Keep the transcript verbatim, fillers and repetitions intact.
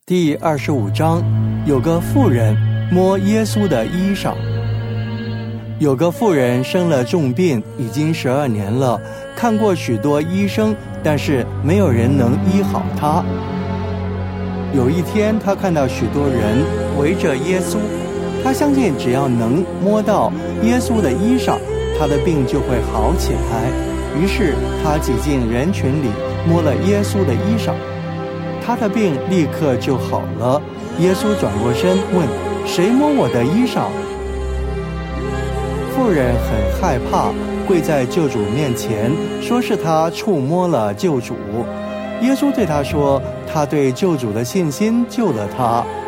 第二十五章，有个妇人摸耶稣的衣裳。有个妇人生了重病，已经十二年了，看过许多医生，但是没有人能医好她。有一天，她看到许多人围着耶稣，她相信只要能摸到耶稣的衣裳，她的病就会好起来。于是她挤进人群里，摸了耶稣的衣裳，他的病立刻就好了。耶稣转过身问：谁摸我的衣裳？妇人很害怕，跪在救主面前，说是他触摸了救主。耶稣对他说：他对救主的信心救了他，